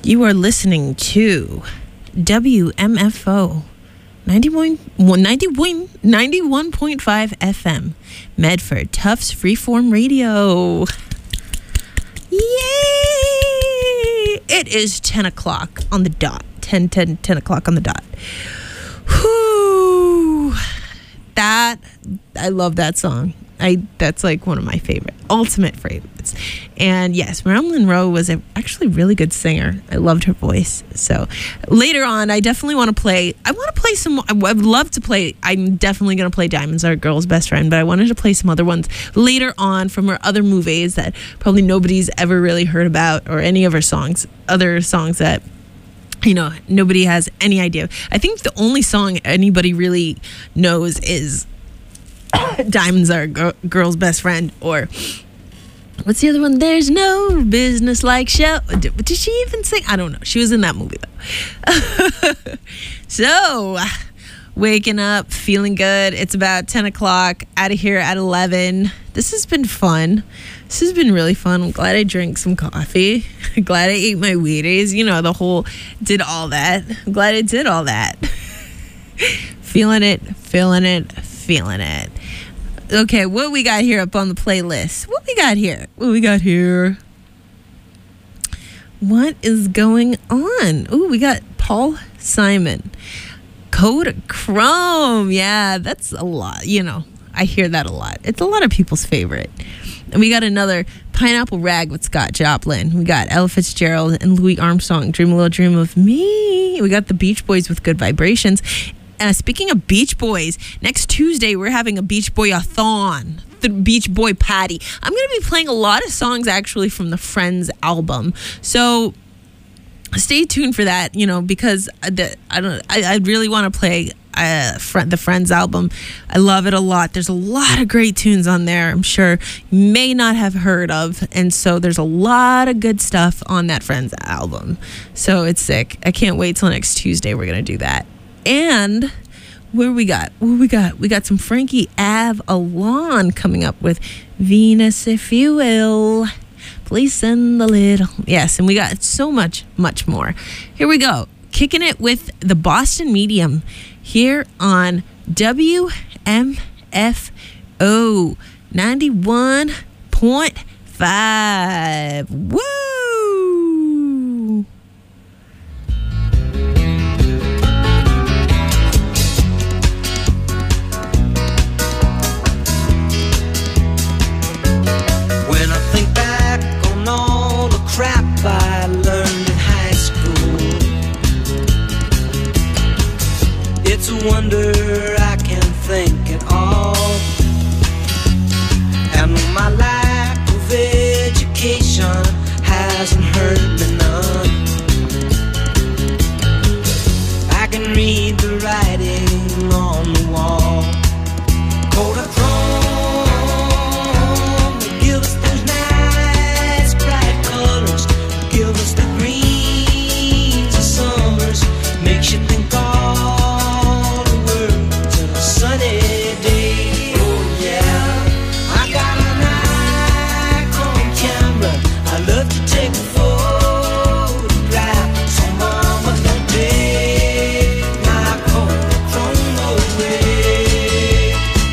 You are listening to WMFO 91.5 FM, Medford Tufts Freeform Radio. Yay! It is 10 o'clock on the dot. 10 o'clock on the dot. Whoo! I love that song. That's like one of my ultimate favorites. And yes, Marilyn Monroe was actually a really good singer. I loved her voice. So later on, I definitely want to play. I want to play some. I would love to play. I'm definitely going to play Diamonds Are a Girl's Best Friend, but I wanted to play some other ones later on from her other movies that probably nobody's ever really heard about, or any of her songs, other songs that, you know, nobody has any idea. I think the only song anybody really knows is Diamonds Are a Girl's Best Friend, or what's the other one? There's no business like show. Did she even sing? I don't know. She was in that movie though. So, waking up, feeling good. It's about 10 o'clock. Out of here at 11. This has been fun. This has been really fun. I'm glad I drank some coffee. Glad I ate my Wheaties. You know, did all that. I'm glad I did all that. Feeling it. Okay, what we got here up on the playlist? What we got here? What is going on? Ooh, we got Paul Simon. Kodachrome. Yeah, that's a lot. You know, I hear that a lot. It's a lot of people's favorite. And we got another Pineapple Rag with Scott Joplin. We got Ella Fitzgerald and Louis Armstrong, Dream a Little Dream of Me. We got the Beach Boys with Good Vibrations. Speaking of Beach Boys, next Tuesday we're having a Beach Boy-a-thon, the Beach Boy Party. I'm going to be playing a lot of songs actually from the Friends album. So stay tuned for that, you know, because I really want to play the Friends album. I love it a lot. There's a lot of great tunes on there I'm sure you may not have heard of, and so there's a lot of good stuff on that Friends album. So it's sick. I can't wait till next Tuesday. We're going to do that. And we got some Frankie Avalon coming up with Venus, if you will. Please send the little. Yes, and we got so much more. Here we go. Kicking it with the Boston Medium here on WMFO 91.5. Woo! Crap I learned in high school. It's a wonder I can think at all. And my lack of education hasn't hurt me none. I can read the writing on the wall. Kodachrome. Give us the greens of summers, makes you think all the world's a sunny day. Oh yeah, I got an Nikon camera. I love to take a photograph. So mama, don't take my Kodachrome away.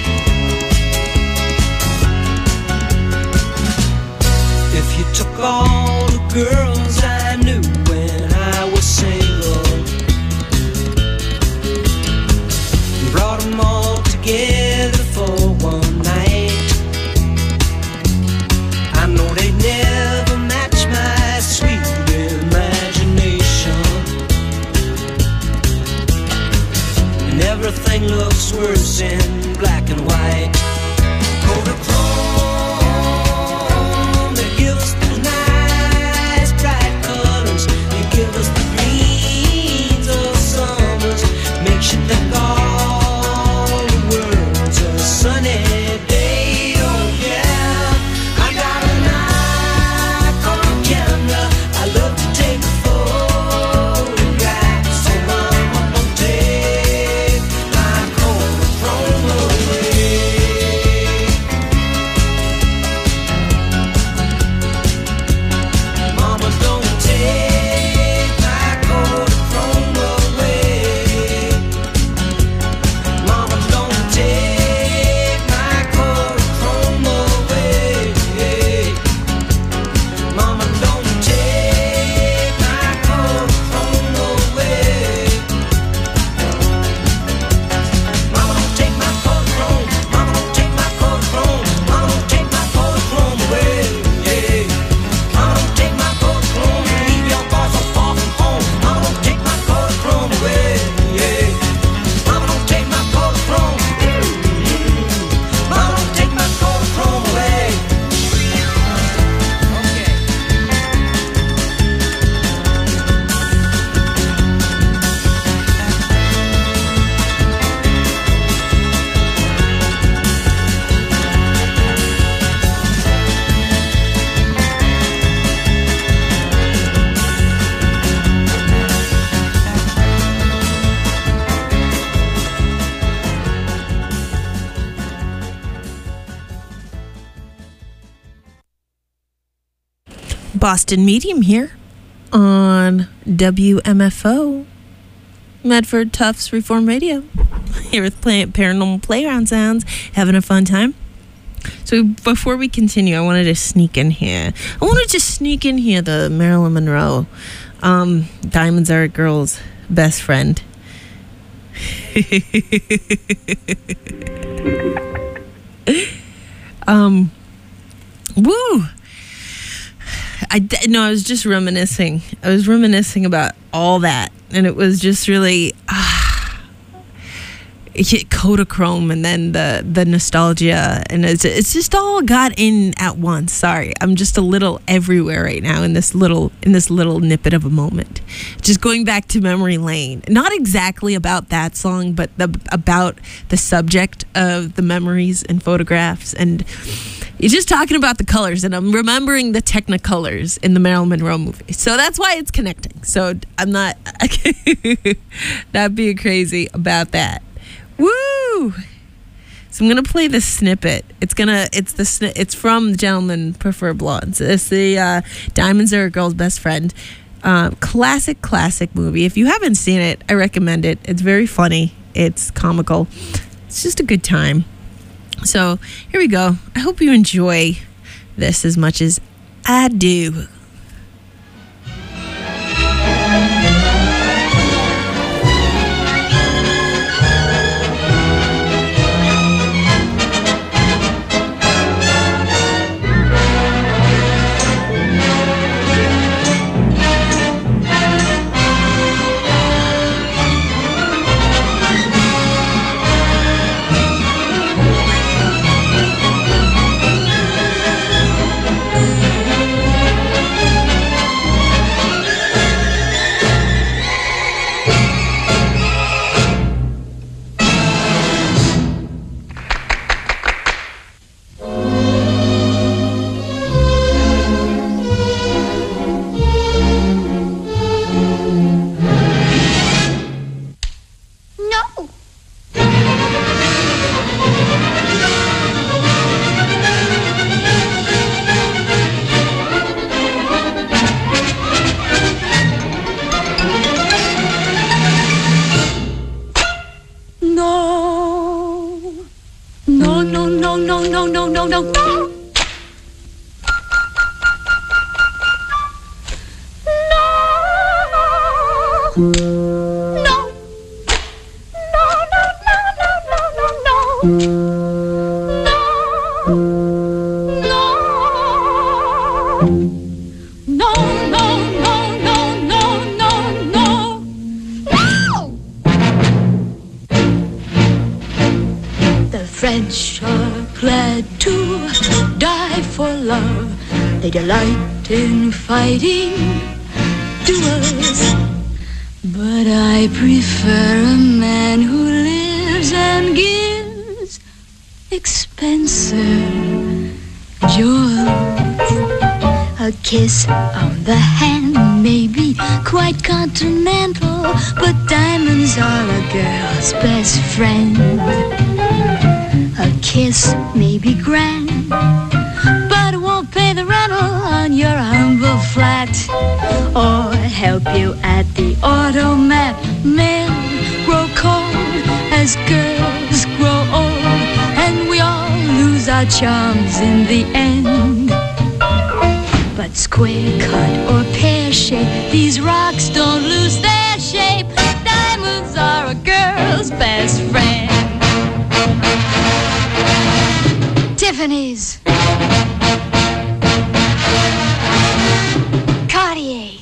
If you took all the girls I knew when I was single, brought them all together for one night, I know they never match my sweet imagination. And everything looks worse in black and white. Kodachrome, they give us those nice bright colors. They give us the greens of summers, makes you think all the world's a sunny day. Oh yeah, I got a Nikon camera. I love to take a photograph. So mama, don't take my Kodachrome away. Boston Medium here on WMFO, Medford Tufts Reform Radio. Here with Paranormal Playground Sounds, having a fun time. So before we continue, I wanted to sneak in here. The Marilyn Monroe, Diamonds Are a Girl's Best Friend. Woo! I was just reminiscing. I was reminiscing about all that, and it was just really Kodachrome, and then the nostalgia, and it's just all got in at once. Sorry, I'm just a little everywhere right now in this little nippet of a moment. Just going back to memory lane, not exactly about that song, but about the subject of the memories and photographs, and you're just talking about the colors, and I'm remembering the Technicolors in the Marilyn Monroe movie. So that's why it's connecting. So I'm not being crazy about that. Woo! So I'm gonna play this snippet. It's from Gentlemen Prefer Blondes. It's the Diamonds Are a Girl's Best Friend. Classic movie. If you haven't seen it, I recommend it. It's very funny. It's comical. It's just a good time. So here we go. I hope you enjoy this as much as I do. French are glad to die for love. They delight in fighting duels. But I prefer a man who lives and gives expensive jewels. A kiss on the hand may be quite continental, but diamonds are a girl's best friend. A kiss may be grand, but it won't pay the rental on your humble flat, or help you at the automat. Men grow cold as girls grow old, and we all lose our charms in the end. But square cut or pear shape, these rocks don't lose their shape. Diamonds are a girl's best friend. Tiffany's, Cartier,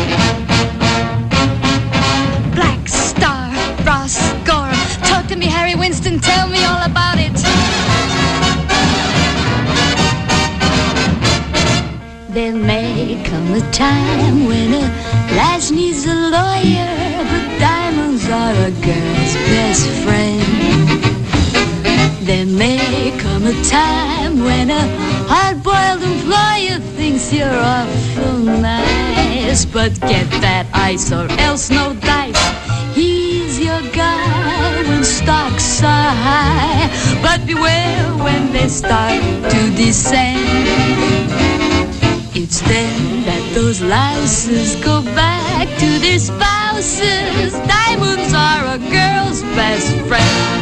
Black Star, Ross Gorham. Talk to me, Harry Winston, tell me all about it. There may come a time when a lass needs a lawyer, but diamonds are a girl's best friend. There may come a time when a hard-boiled employer thinks you're awful nice, but get that ice or else no dice. He's your guy when stocks are high, but beware when they start to descend. It's then that those louses go back to their spouses. Diamonds are a girl's best friend.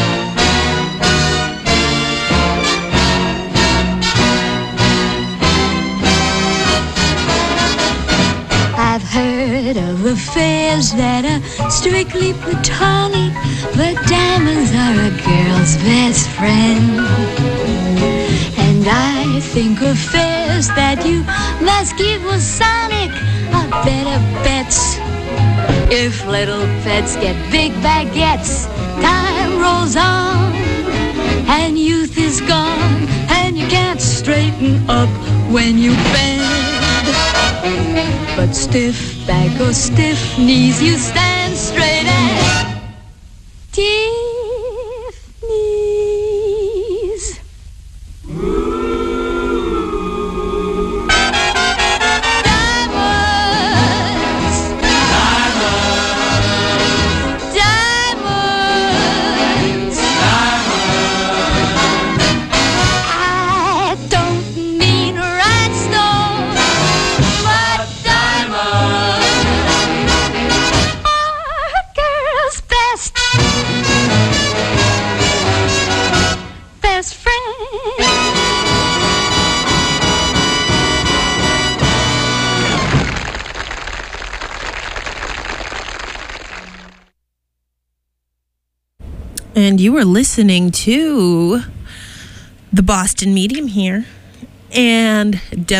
I've heard of affairs that are strictly platonic, but diamonds are a girl's best friend. And I think affairs that you must give Masonic are better bets. If little pets get big baguettes, time rolls on, and youth is gone, and you can't straighten up when you bend. But stiff back or stiff knees, you stand straight as Tiffany's. Diamonds, diamonds, I don't mean rhinestones, but diamonds are a girl's best friend. And you were listening to the Boston Medium here and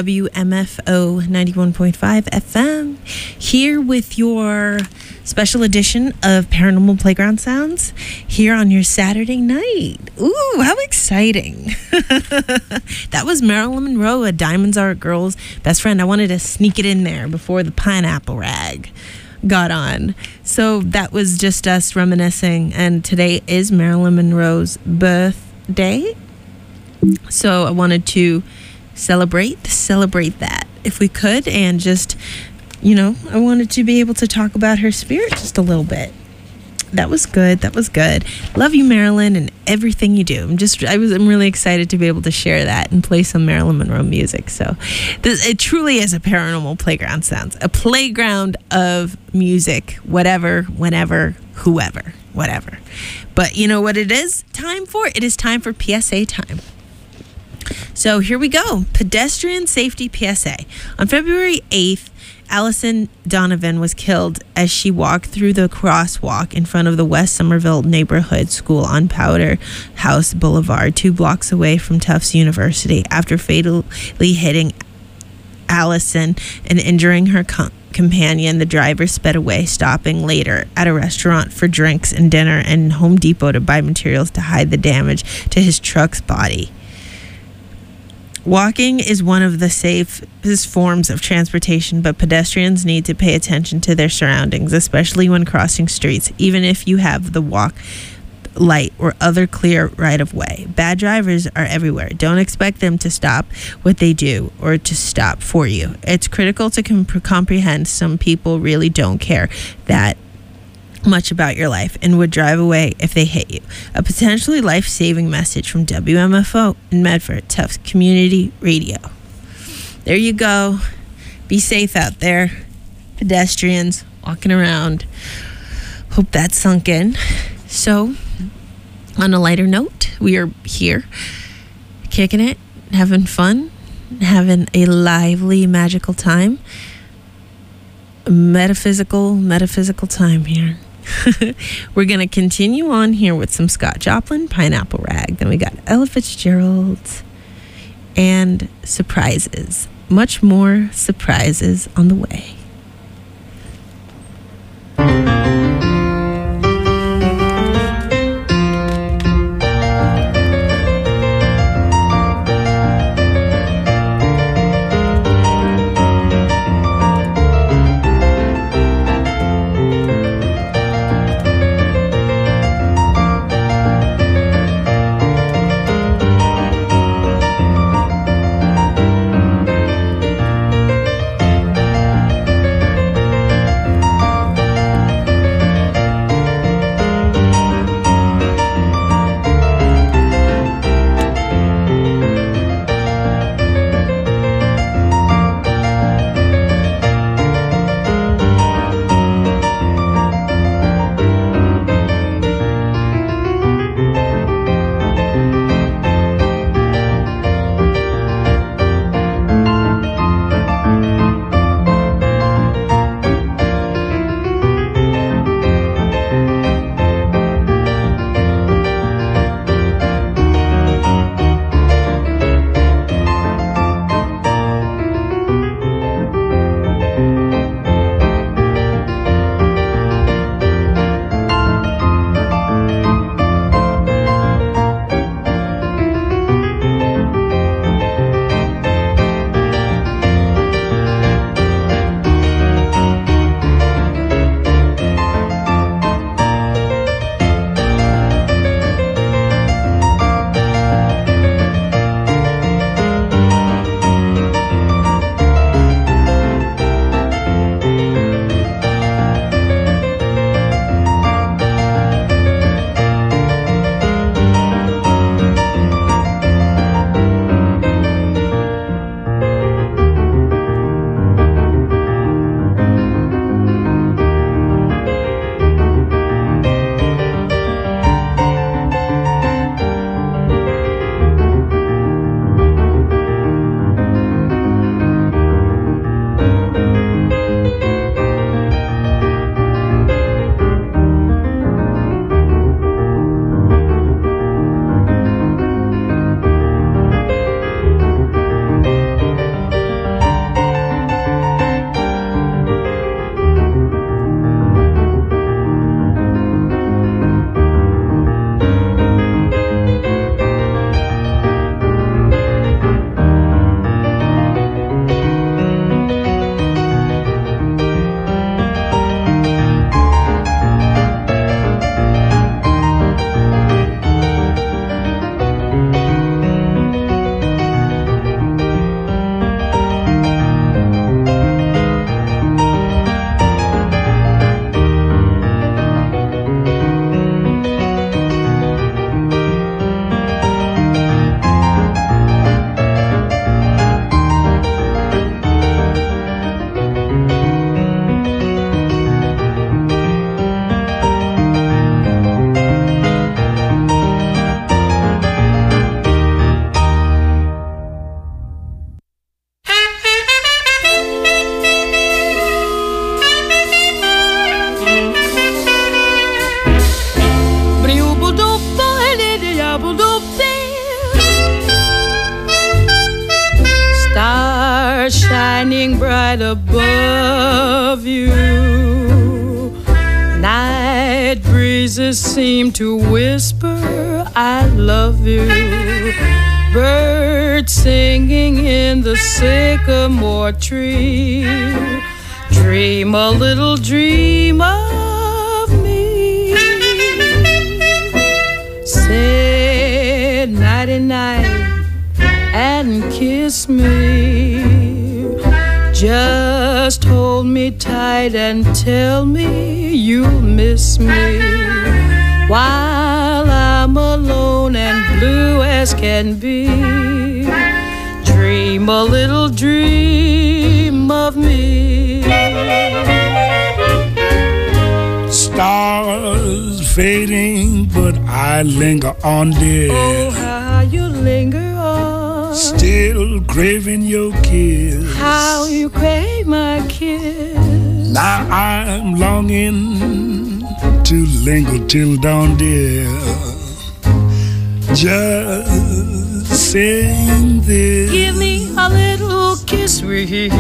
WMFO 91.5 FM here with your special edition of Paranormal Playground Sounds here on your Saturday night. Ooh, how exciting. That was Marilyn Monroe, a Diamonds Are a Girl's Best Friend. I wanted to sneak it in there before the pineapple rag got on. So that was just us reminiscing, and today is Marilyn Monroe's birthday. So I wanted to celebrate that if we could, and just, you know, I wanted to be able to talk about her spirit just a little bit. That was good. Love you, Marilyn, and everything you do. I'm really excited to be able to share that and play some Marilyn Monroe music. So it truly is a Paranormal Playground Sounds, a playground of music, whatever, whenever, whoever, whatever. But you know what it is time for? It is time for PSA time. So here we go. Pedestrian safety PSA. On February 8th, Allison Donovan was killed as she walked through the crosswalk in front of the West Somerville Neighborhood School on Powder House Boulevard, 2 blocks away from Tufts University, after fatally hitting Allison and injuring her companion. The driver sped away, stopping later at a restaurant for drinks and dinner and Home Depot to buy materials to hide the damage to his truck's body. Walking is one of the safest forms of transportation, but pedestrians need to pay attention to their surroundings, especially when crossing streets, even if you have the walk light or other clear right of way. Bad drivers are everywhere. Don't expect them to stop what they do or to stop for you. It's critical to comprehend some people really don't care that much about your life and would drive away if they hit you. A potentially life-saving message from WMFO in Medford, Tufts Community Radio. There you go. Be safe out there, pedestrians walking around. Hope that sunk in. So, on a lighter note, we are here kicking it, having fun, having a lively, magical time. Metaphysical time here. We're going to continue on here with some Scott Joplin, Pineapple Rag. Then we got Ella Fitzgerald and surprises. Much more surprises on the way. right above you. Night breezes seem to whisper, I love you. Birds singing in the sycamore tree. Dream a little dream of me. Say nighty-night and kiss me. Just hold me tight and tell me you'll miss me. While I'm alone and blue as can be. Dream a little dream of me. Stars fading, but I linger on, dear. Oh, how you linger on. Still craving your kiss. How you crave my kiss. Now I'm longing to linger till dawn, dear. Just saying this. Give me a little kiss, sweet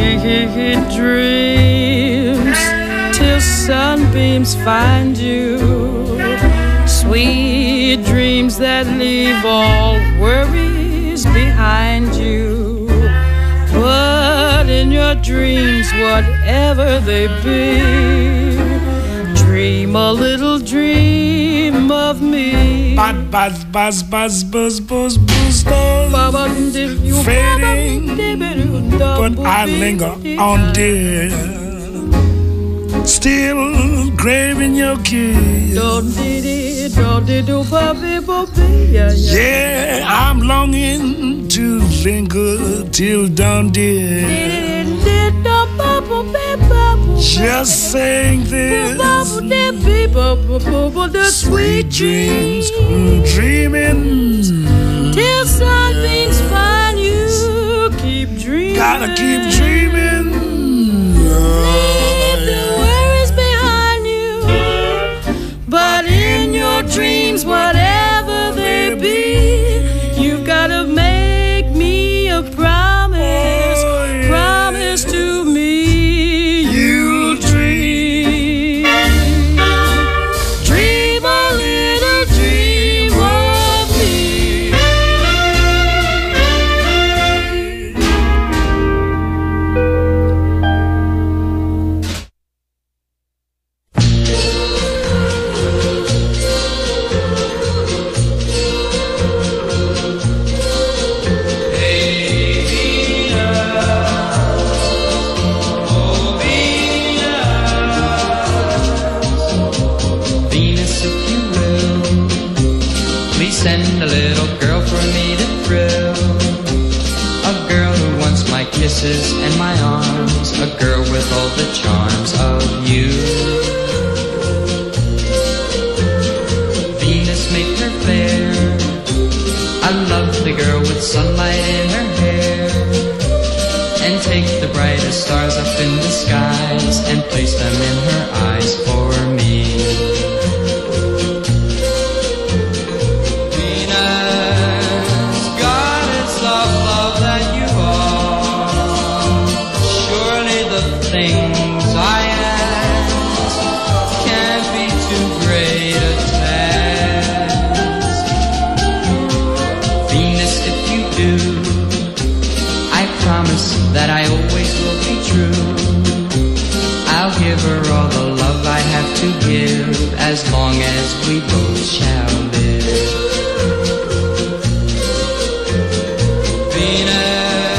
dreams, till sunbeams find you. Sweet dreams that leave all worries behind you. But in your dreams, whatever they be, dream a little dream of me. Buzz, buzz, buzz, buzz, buzz, buzz, buzz. Fading, but I linger on, dear. Still craving your kiss. Yeah, I'm longing to linger till dawn, dear. Just saying this. Sweet dreams, dreaming till sunbeams find you. Keep dreaming. Gotta keep dreaming. Leave the worries behind you. But in your dreams, whatever they be, you've gotta make me a promise. Promise to me. Send a little girl for me to thrill. A girl who wants my kisses and my arms. A girl with all the charms of you. Venus, make her fair. I love the girl with sunlight in her hair. And take the brightest stars up in the skies and place them in her eyes for me. Things I ask can't be too great a task. Venus, if you do, I promise that I always will be true. I'll give her all the love I have to give, as long as we both shall live. Venus,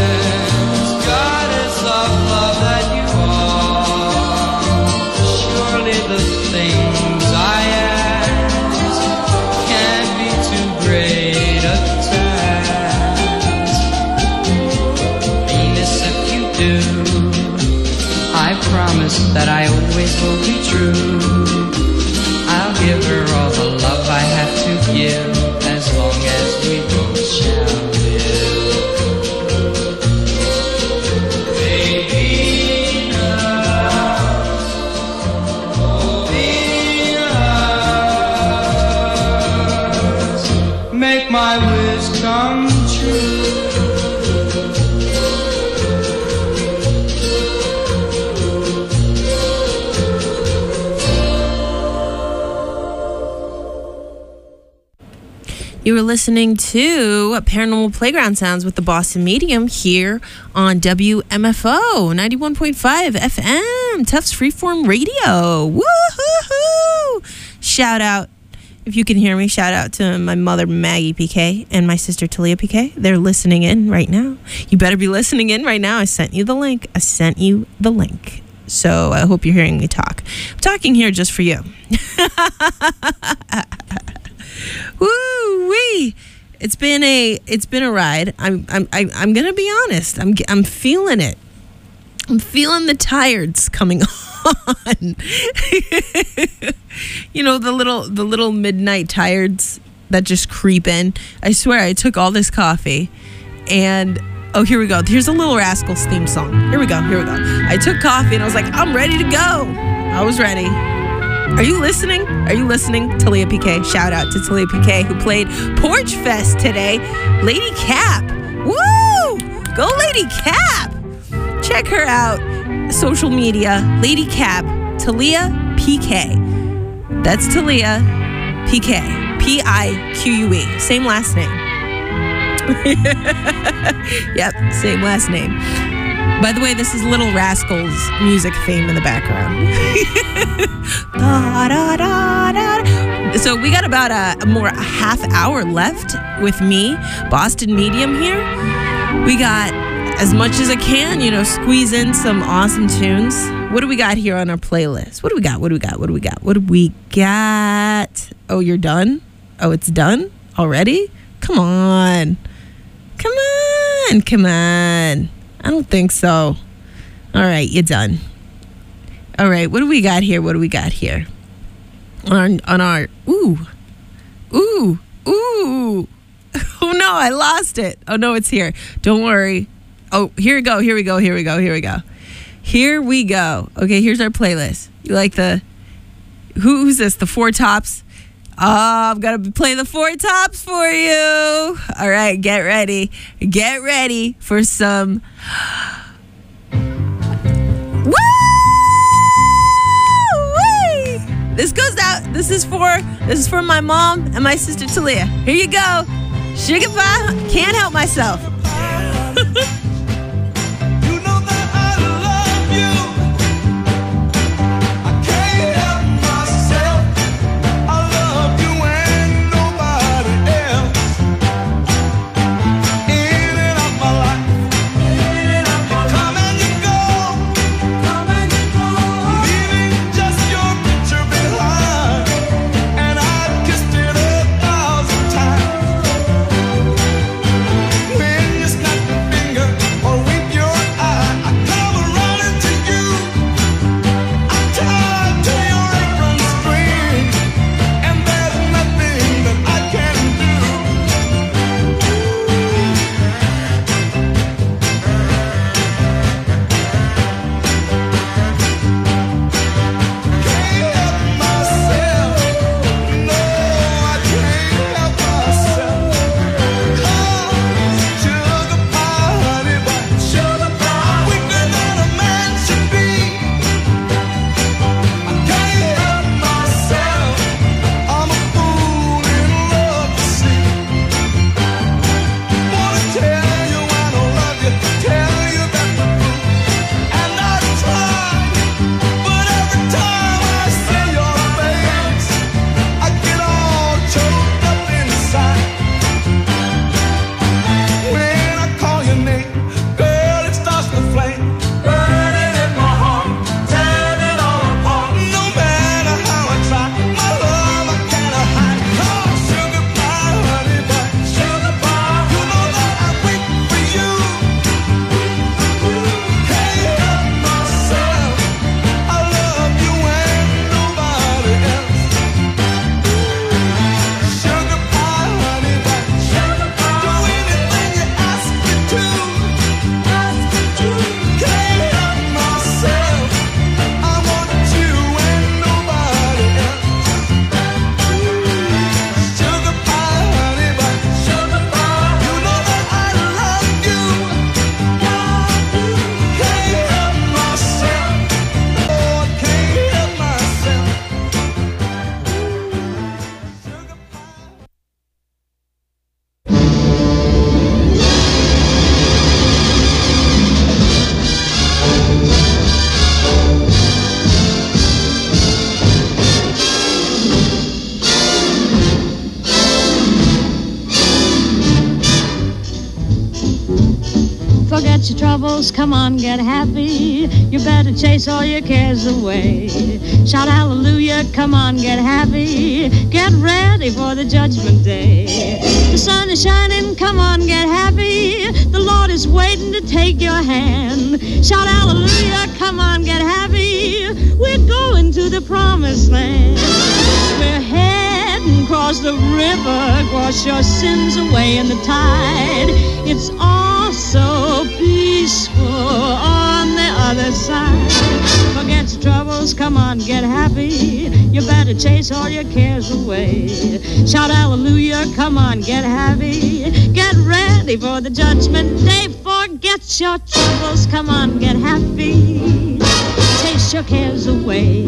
that I always will be true. I'll give her all the love I have to give, as long as we both shall live. Baby, oh Venus, make my wish come true. You were listening to Paranormal Playground Sounds with the Boston Medium here on WMFO 91.5 FM, Tufts Freeform Radio. Woo-hoo-hoo! Shout out, if you can hear me, shout out to my mother, Maggie PK, and my sister, Talia PK. They're listening in right now. You better be listening in right now. I sent you the link. So I hope you're hearing me talk. I'm talking here just for you. Woo-wee! It's been a ride. I'm gonna be honest. I'm feeling it. I'm feeling the tired's coming on. You know, the little midnight tired's that just creep in. I swear I took all this coffee and oh, here we go. Here's a Little Rascals theme song. Here we go. I took coffee and I was like, I'm ready to go. I was ready. Are you listening? Talia PK. Shout out to Talia PK who played Porch Fest today. Lady Cap. Woo! Go Lady Cap. Check her out. Social media. Lady Cap. Talia PK. That's Talia PK. PIQUE. Same last name. Yep, same last name. By the way, this is Little Rascals music theme in the background. Da, da, da, da. So we got about a half hour left with me, Boston Medium here. We got as much as I can, squeeze in some awesome tunes. What do we got here on our playlist? What do we got? Oh, you're done? Oh, it's done already? Come on. I don't think so. All right, you're done. All right, what do we got here? On our ooh. Oh no, I lost it. Oh no, it's here. Don't worry. Oh, here we go. Here we go. Okay, here's our playlist. You like who's this? The Four Tops? Oh, I'm going to play the Four Tops for you. All right, get ready. Get ready for some... Woo! This goes out. This is for my mom and my sister Talia. Here you go. Sugar pie. Can't help myself. When Forget your troubles, come on, get happy. You better chase all your cares away. Shout hallelujah, come on, get happy. Get ready for the judgment day. The sun is shining, come on, get happy. The Lord is waiting to take your hand. Shout hallelujah, come on, get happy. We're going to the promised land. We're heading across the river, wash your sins away in the tide. It's all so peaceful on the other side. Forget your troubles, come on, get happy. You better chase all your cares away. Shout hallelujah, come on, get happy. Get ready for the judgment day. Forget your troubles, come on, get happy. Chase your cares away.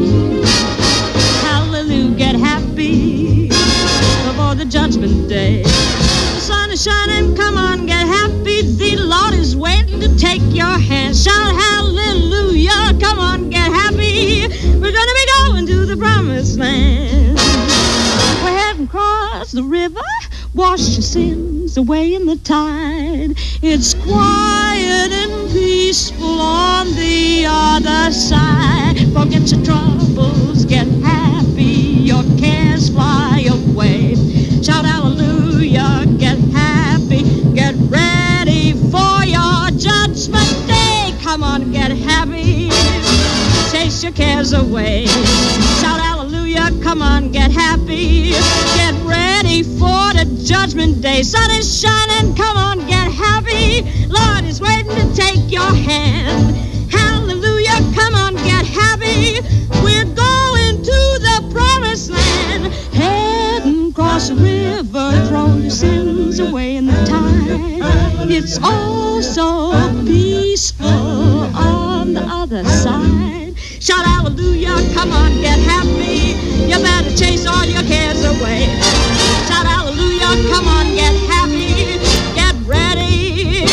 Hallelujah, get happy before the judgment day. The sun is shining, come on, get happy. The Lord is waiting to take your hand. Shout hallelujah, come on, get happy. We're gonna be going to the promised land. We're heading across the river, wash your sins away in the tide. It's quiet and peaceful on the other side. Forget your troubles, get happy. Your cares fly away. Shout hallelujah, get happy. Get ready for your judgment day. Come on, get happy. Chase your cares away. Shout hallelujah, come on, get happy. Get ready for the judgment day. Sun is shining, come on, get happy. Lord is waiting to take your hand. Hallelujah, come on, get happy. We're going to the promised land. Heading across the river, throw your sins away in the tide. It's all so peaceful on the other side. Shout hallelujah, come on, get happy. You better chase all your cares away. Shout hallelujah, come on, get happy. Get ready.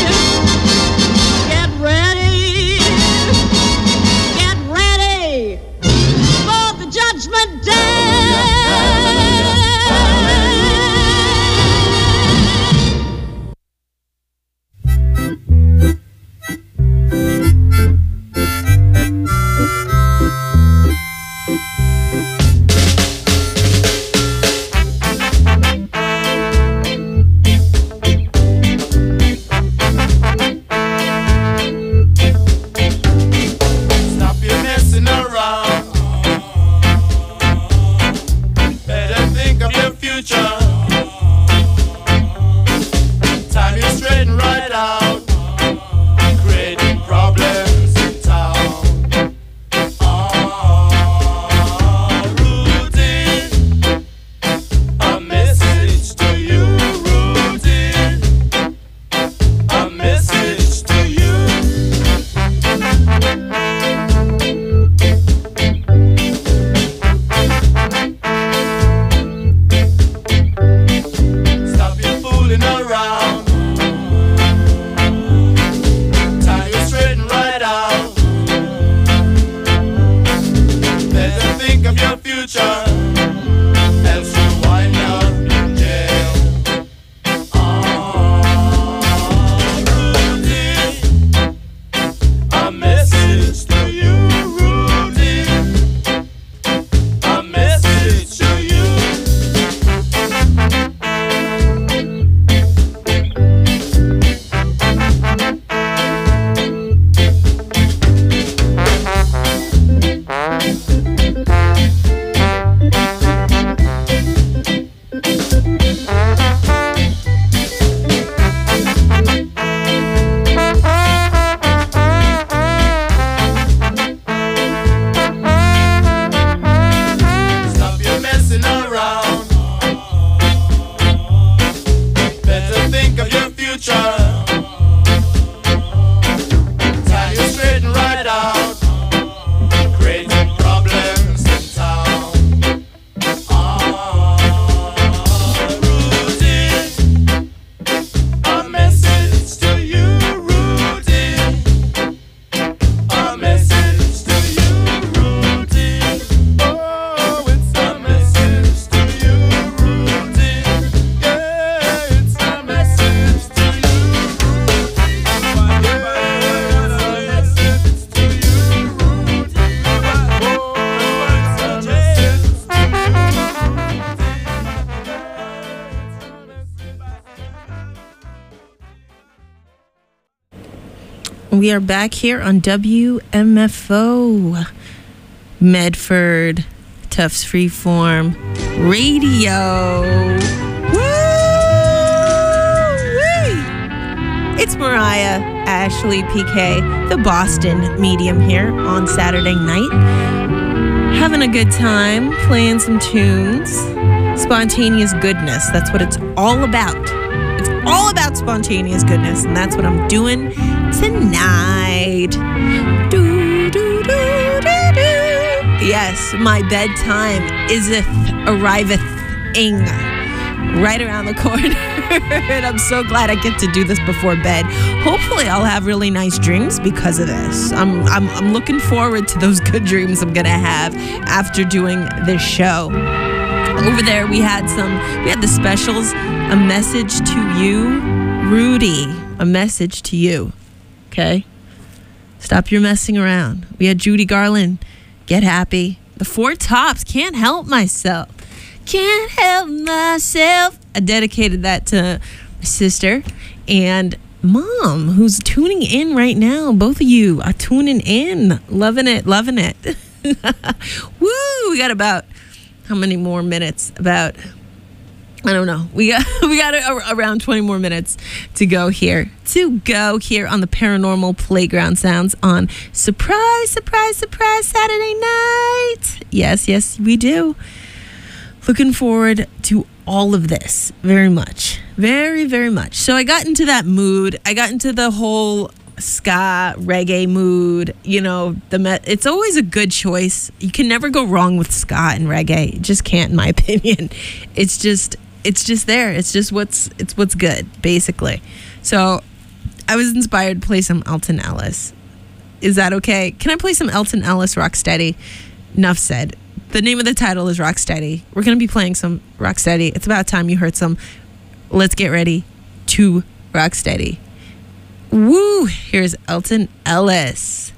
Get ready. Get ready for the judgment day. We are back here on WMFO, Medford, Tufts Freeform Radio. Woo-wee! It's Mariah Ashley PK, the Boston medium here on Saturday night. Having a good time, playing some tunes. Spontaneous goodness, that's what it's all about. It's all about spontaneous goodness, and that's what I'm doing tonight. Do, do, do, do, do. Yes, my bedtime arriveth-ing right around the corner. And I'm so glad I get to do this before bed. Hopefully I'll have really nice dreams because of this. I'm looking forward to those good dreams I'm gonna have after doing this show. Over there we had the specials. A message to you, Rudy. A message to you. Okay? Stop your messing around. We had Judy Garland, Get Happy. The Four Tops, Can't Help Myself. Can't help myself. I dedicated that to my sister and Mom, who's tuning in right now. Both of you are tuning in. Loving it. Woo! We got about how many more minutes? About, I don't know. We got around 20 more minutes to go here on the Paranormal Playground Sounds on Surprise Saturday night. Yes, we do. Looking forward to all of this very much. Very, very much. So I got into that mood. I got into the whole ska reggae mood. You know, it's always a good choice. You can never go wrong with ska and reggae. You just can't, in my opinion. It's just there. It's just what's good, basically. So I was inspired to play some Alton Ellis. Is that okay? Can I play some Alton Ellis Rocksteady? Enough said. The name of the title is Rocksteady. We're going to be playing some Rocksteady. It's about time you heard some. Let's get ready to Rocksteady. Woo! Here's Alton Ellis.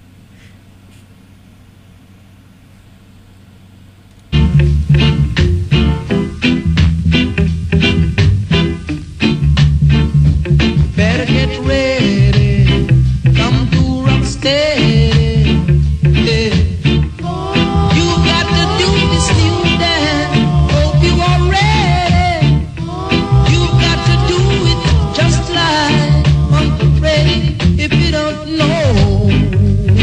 Better get ready, come to Rocksteady. You got to do this new dance, hope you are ready. You got to do it just like Uncle Freddy. If you don't know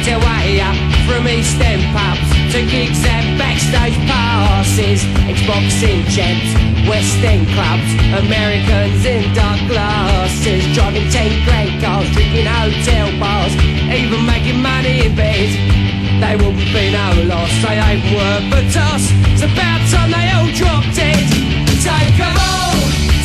worked their way up from East End pubs to gigs at backstage passes, ex-boxing champs, West End clubs, Americans in dark glasses, driving 10 grand cars, drinking hotel bars, even making money in bed. They wouldn't be no loss, they ain't worth a toss. It's about time they all drop dead. Take 'em all,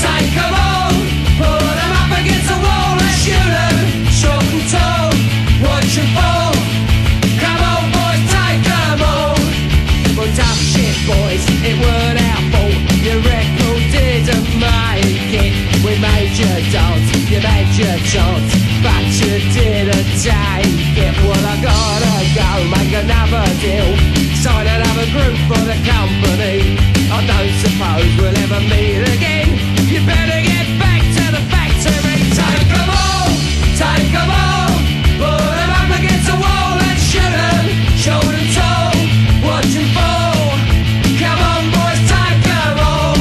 put 'em up against the wall and shoot 'em, short and tall, watch 'em fall. Come on boys, take 'em all. Well, tough shit boys, it weren't our fault. Your record didn't make it. We made you dance, you made your chance, but you didn't take it. Well, I gotta go make another deal, sign another group for the company. I don't suppose we'll ever meet again. You better get back to the factory. Take 'em all, put 'em up against the wall and shoot 'em, short and tall, watch 'em fall. Come on boys, take 'em all.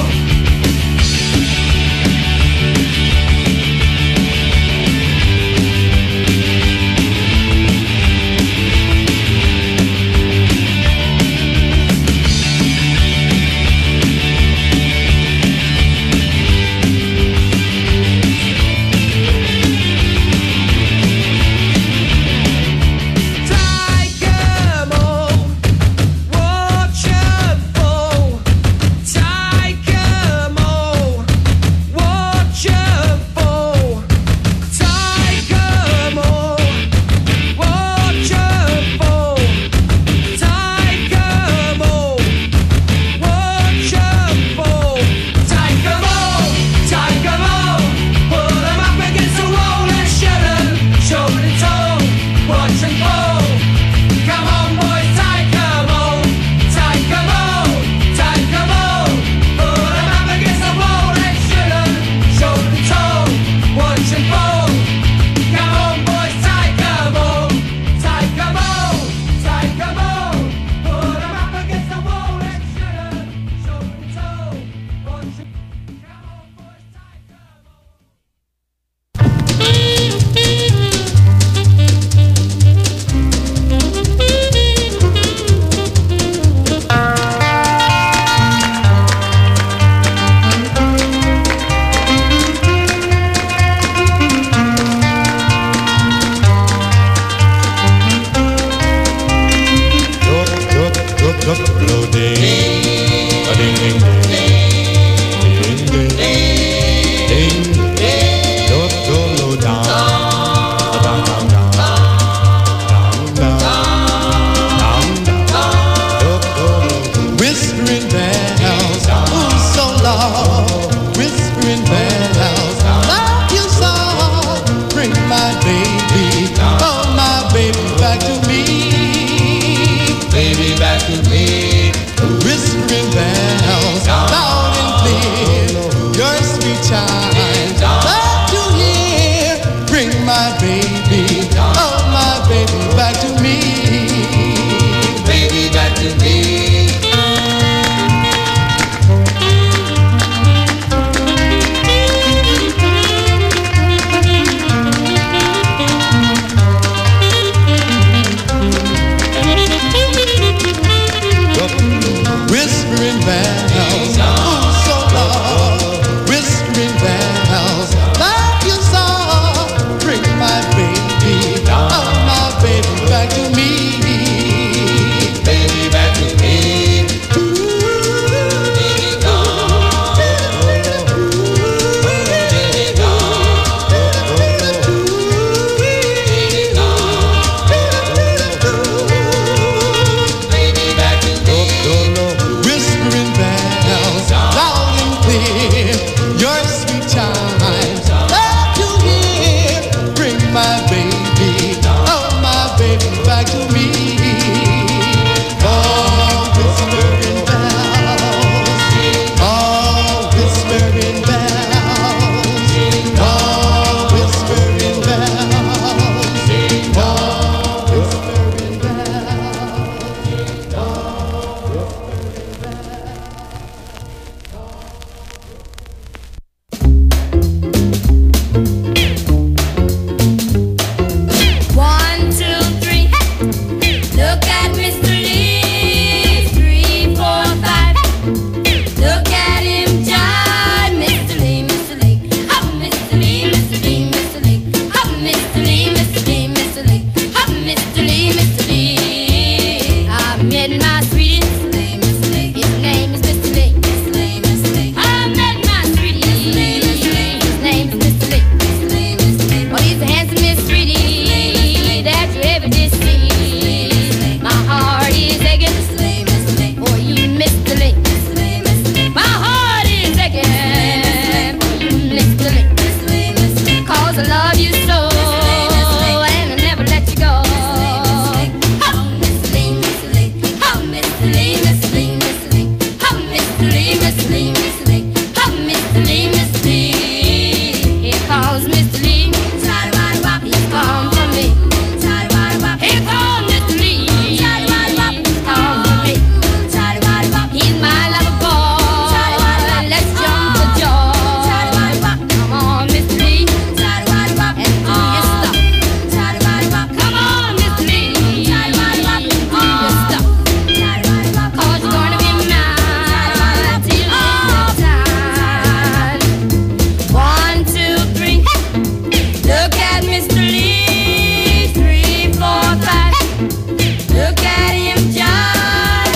Mr. Lee. He's come for me. Here comes Mr. Lee. He's come for me. He's my lover boy. Let's jump for joy. Come on, Mr. Lee, and do your stuff. Come on, Mr. Lee, and do your stuff. 'Cause you're gonna be mine till the time. 1, 2, 3. Look at Mr. Lee. 3, 4, 5. Look at him, John.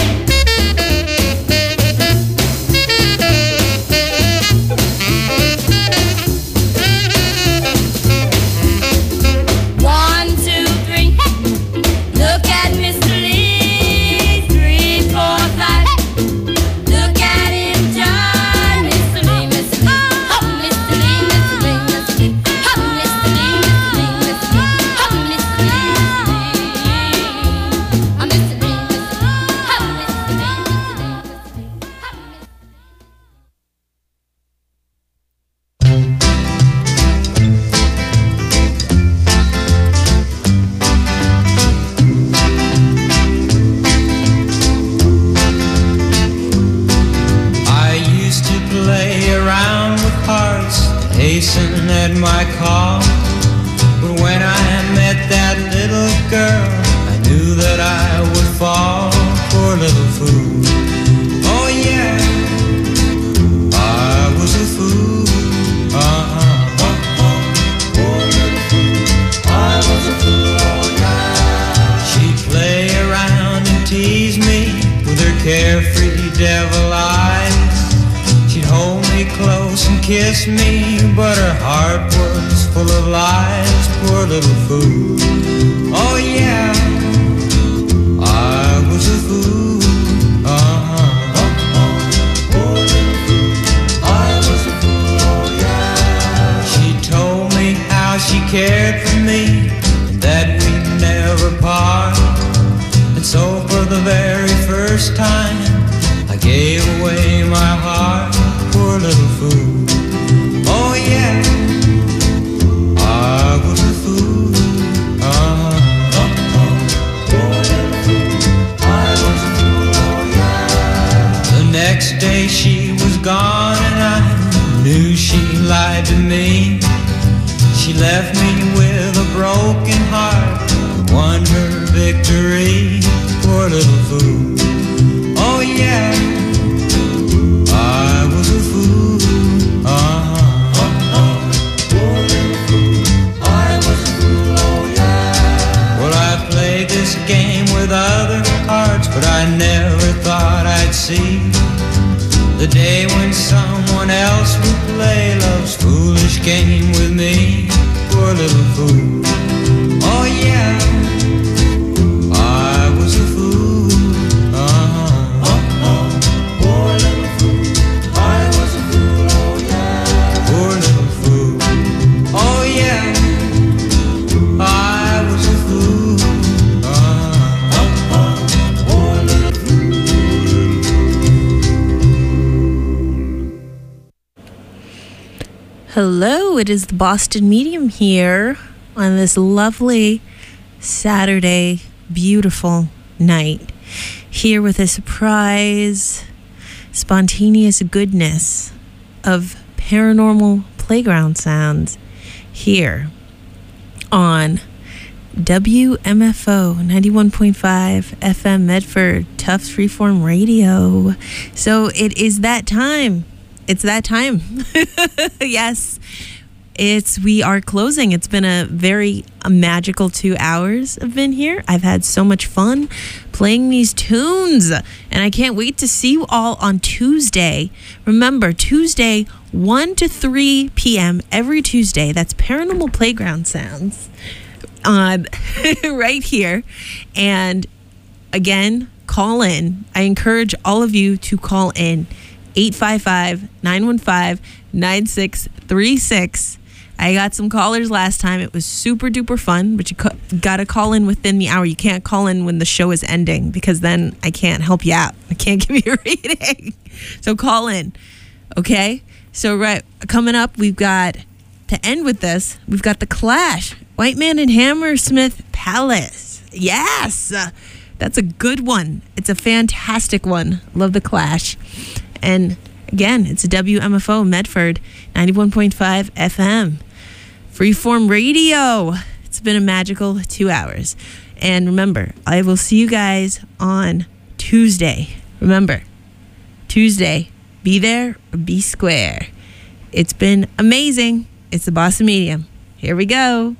1, 2, 3. Look at Mr. Lee. 3, 4, 5. Look at him, John. Mr. Lee, Mr. Lee. Oh, Mr. Lee, Mr. Lee, Mr. Lee. Oh, Mr. Lee, Mr. Lee, Mr. Lee. Oh, Mr. Lee, Mr. Lee. Oh, Mr. Lee, Mr. Lee. Oh, Mr. Lee, Mr. Lee. Oh, Mr. I used to play around with hearts, hasten at my call. But when I met that little girl, I knew that I would fall. Poor little fool. Oh yeah, I was a fool. Poor little fool. I was a fool. Oh yeah. She'd play around and tease me with her carefree devil eyes. She'd hold me close and kiss me, but her heart was full of lies. Poor little fool. Oh yeah, I was a fool. Poor little fool. I was a fool. Oh yeah. She told me how she cared for me and that we'd never part. And so for the very first time, I gave away my heart. Poor little fool. Oh yeah, I was a fool. Poor little fool. I was a fool. Oh yeah. The next day she was gone and I knew she lied to me. She left me with a broken heart, won her victory. Poor little fool. Oh yeah, I was a fool. Poor little fool. I was a fool. Oh yeah. Well, I played this game with other hearts, but I never thought I'd see the day when someone else would play love's foolish game with me. Poor little fool. Oh yeah, I was a fool. Poor little fool. I was a fool. Oh yeah. Poor little fool. Oh yeah, I was a fool. Poor little fool. Hello, it is the Boston Medium here on this lovely Saturday, beautiful night. Here with a surprise, spontaneous goodness of paranormal playground sounds here on WMFO 91.5 FM Medford, Tufts Freeform Radio. So it is that time. It's that time. Yes. We are closing. It's been a very magical 2 hours I've been here. I've had so much fun playing these tunes, and I can't wait to see you all on Tuesday. Remember, Tuesday, 1 to 3 p.m. every Tuesday. That's Paranormal Playground Sounds right here. And again, call in. I encourage all of you to call in 855-915-9636. I got some callers last time. It was super duper fun, but you got to call in within the hour. You can't call in when the show is ending because then I can't help you out. I can't give you a reading. So call in, okay? So right, coming up, we've got to end with this, we've got The Clash, White Man and Hammersmith Palace. Yes, that's a good one. It's a fantastic one. Love The Clash. And again, it's a WMFO Medford 91.5 FM. Freeform Radio. It's been a magical 2 hours. And remember, I will see you guys on Tuesday. Remember, Tuesday, be there or be square. It's been amazing. It's the Boston Medium. Here we go.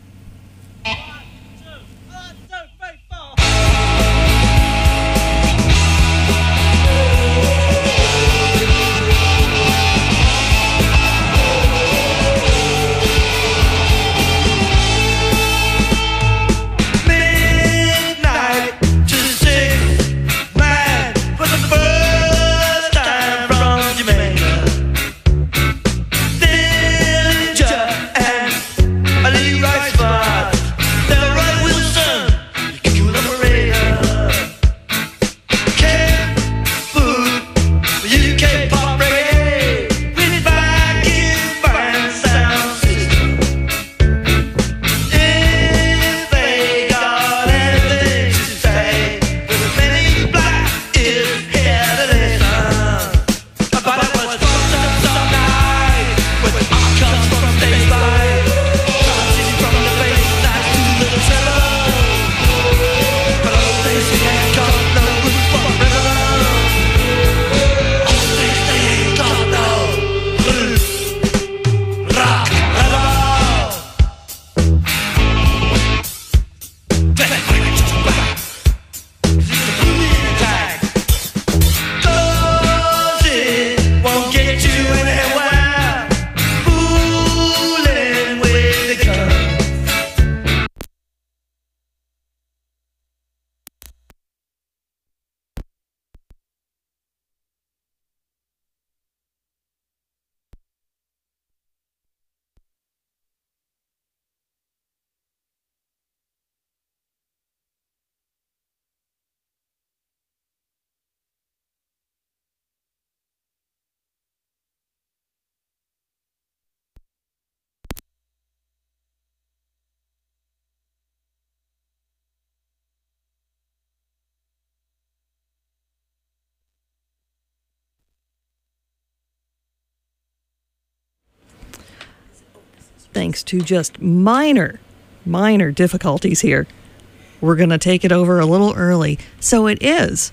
Thanks to just minor difficulties here, we're going to take it over a little early. So it is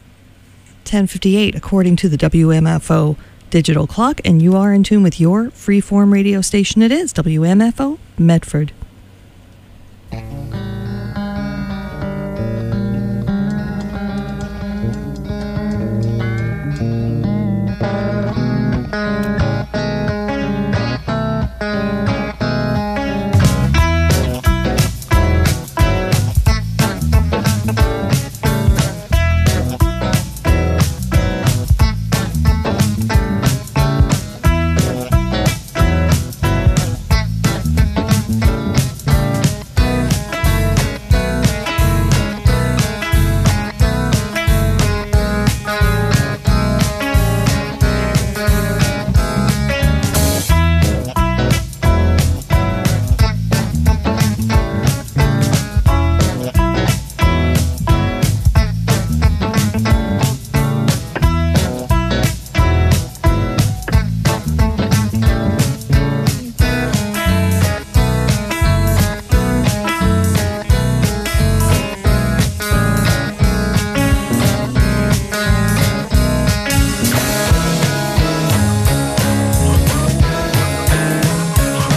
10:58 according to the WMFO digital clock, and you are in tune with your freeform radio station. It is WMFO Medford.